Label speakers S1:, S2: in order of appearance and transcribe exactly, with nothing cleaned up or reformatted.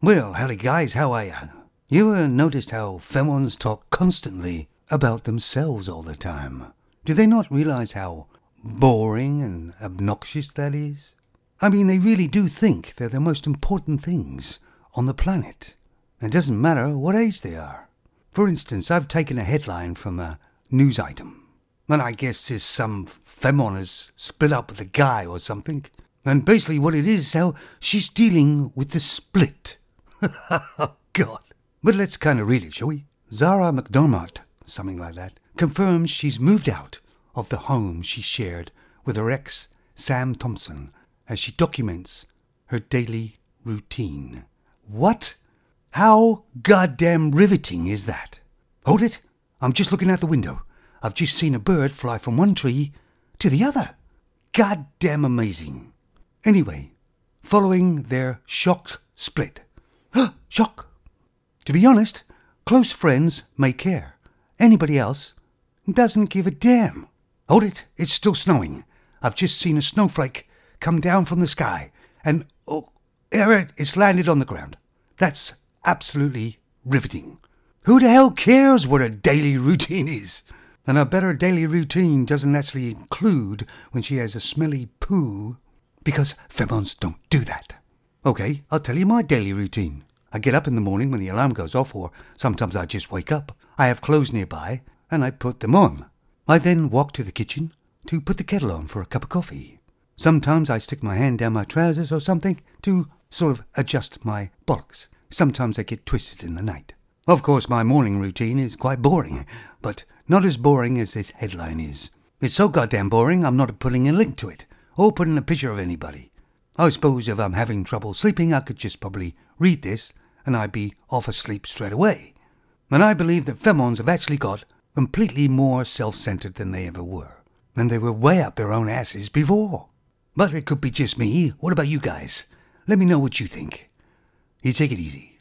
S1: Well, howdy guys, how are ya? You ever noticed how femons talk constantly about themselves all the time? Do they not realize how boring and obnoxious that is? I mean, they really do think they're the most important things on the planet. It doesn't matter what age they are. For instance, I've taken a headline from a news item, and I guess it's some femon has split up with a guy or something. And basically what it is, how she's dealing with the split. Oh, God. But let's kind of read it, shall we? Zara McDermott, something like that, confirms she's moved out of the home she shared with her ex, Sam Thompson, as she documents her daily routine. What? How goddamn riveting is that? Hold it. I'm just looking out the window. I've just seen a bird fly from one tree to the other. Goddamn amazing. Anyway, following their shocked split. Shock. To be honest, close friends may care. Anybody else doesn't give a damn. Hold it, it's still snowing. I've just seen a snowflake come down from the sky, and oh, it's landed on the ground. That's absolutely riveting. Who the hell cares what her daily routine is? And I bet her daily routine doesn't actually include when she has a smelly poo, because femons don't do that. Okay, I'll tell you my daily routine. I get up in the morning when the alarm goes off, or sometimes I just wake up. I have clothes nearby, and I put them on. I then walk to the kitchen to put the kettle on for a cup of coffee. Sometimes I stick my hand down my trousers or something to sort of adjust my bollocks. Sometimes I get twisted in the night. Of course, my morning routine is quite boring, but not as boring as this headline is. It's so goddamn boring, I'm not putting a link to it, or putting a picture of anybody. I suppose if I'm having trouble sleeping, I could just probably read this, and I'd be off asleep straight away. And I believe that femons have actually got completely more self-centered than they ever were. And they were way up their own asses before. But it could be just me. What about you guys? Let me know what you think. You take it easy.